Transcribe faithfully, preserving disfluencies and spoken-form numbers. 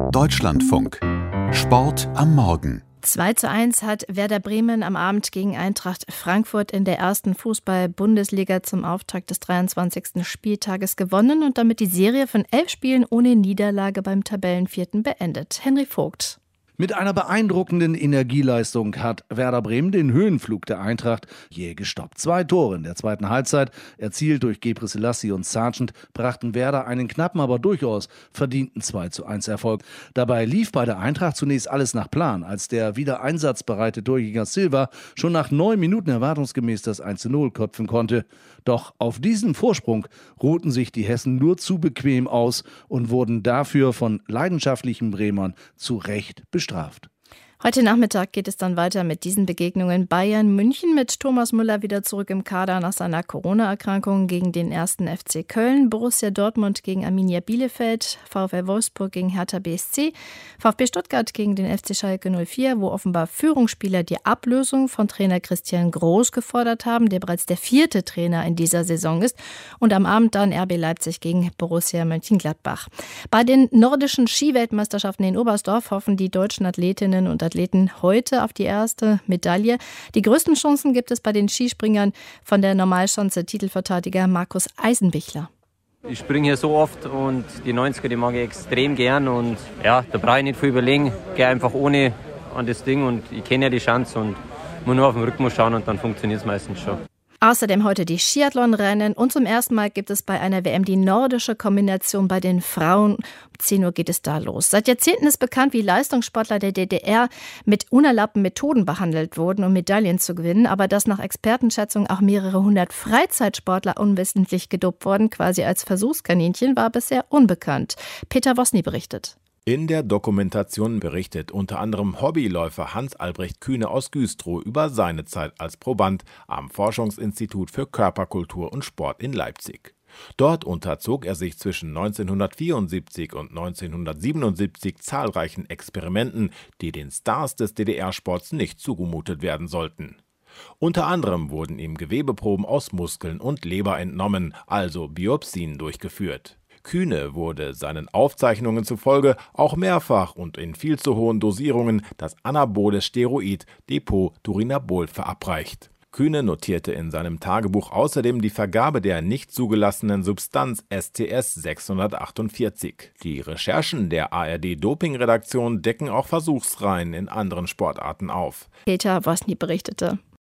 Deutschlandfunk. Sport am Morgen. zwei zu eins hat Werder Bremen am Abend gegen Eintracht Frankfurt in der ersten Fußball-Bundesliga zum Auftakt des dreiundzwanzigsten Spieltages gewonnen und damit die Serie von elf Spielen ohne Niederlage beim Tabellenvierten beendet. Henry Vogt. Mit einer beeindruckenden Energieleistung hat Werder Bremen den Höhenflug der Eintracht je gestoppt. Zwei Tore in der zweiten Halbzeit, erzielt durch Gebre Selassie und Sargent, brachten Werder einen knappen, aber durchaus verdienten zwei zu eins Erfolg. Dabei lief bei der Eintracht zunächst alles nach Plan, als der wieder einsatzbereite Torjäger Silva schon nach neun Minuten erwartungsgemäß das eins zu null köpfen konnte. Doch auf diesen Vorsprung ruhten sich die Hessen nur zu bequem aus und wurden dafür von leidenschaftlichen Bremern zu Recht bestraft. Heute Nachmittag geht es dann weiter mit diesen Begegnungen. Bayern München mit Thomas Müller wieder zurück im Kader nach seiner Corona-Erkrankung gegen den ersten F C Köln, Borussia Dortmund gegen Arminia Bielefeld, VfL Wolfsburg gegen Hertha B S C, VfB Stuttgart gegen den F C Schalke null vier, wo offenbar Führungsspieler die Ablösung von Trainer Christian Groß gefordert haben, der bereits der vierte Trainer in dieser Saison ist, und am Abend dann R B Leipzig gegen Borussia Mönchengladbach. Bei den nordischen Skiweltmeisterschaften in Oberstdorf hoffen die deutschen Athletinnen und Athleten heute auf die erste Medaille. Die größten Chancen gibt es bei den Skispringern von der Normalschanze-Titelverteidiger Markus Eisenbichler. Ich springe hier so oft und die neunziger, die mag ich extrem gern und ja, da brauche ich nicht viel überlegen. Gehe einfach ohne an das Ding und ich kenne ja die Chance und muss nur auf den Rhythmus schauen und dann funktioniert es meistens schon. Außerdem heute die Skiathlonrennen und zum ersten Mal gibt es bei einer W M die nordische Kombination bei den Frauen. Um zehn Uhr geht es da los. Seit Jahrzehnten ist bekannt, wie Leistungssportler der D D R mit unerlaubten Methoden behandelt wurden, um Medaillen zu gewinnen. Aber dass nach Expertenschätzung auch mehrere hundert Freizeitsportler unwissentlich gedopt wurden, quasi als Versuchskaninchen, war bisher unbekannt. Peter Wosny berichtet. In der Dokumentation berichtet unter anderem Hobbyläufer Hans-Albrecht Kühne aus Güstrow über seine Zeit als Proband am Forschungsinstitut für Körperkultur und Sport in Leipzig. Dort unterzog er sich zwischen neunzehnhundertvierundsiebzig und neunzehnhundertsiebenundsiebzig zahlreichen Experimenten, die den Stars des D D R-Sports nicht zugemutet werden sollten. Unter anderem wurden ihm Gewebeproben aus Muskeln und Leber entnommen, also Biopsien durchgeführt. Kühne wurde seinen Aufzeichnungen zufolge auch mehrfach und in viel zu hohen Dosierungen das anabole Steroid Depo-Turinabol verabreicht. Kühne notierte in seinem Tagebuch außerdem die Vergabe der nicht zugelassenen Substanz S T S sechshundertachtundvierzig. Die Recherchen der A R D-Doping-Redaktion decken auch Versuchsreihen in anderen Sportarten auf. Peter Wosny berichtete.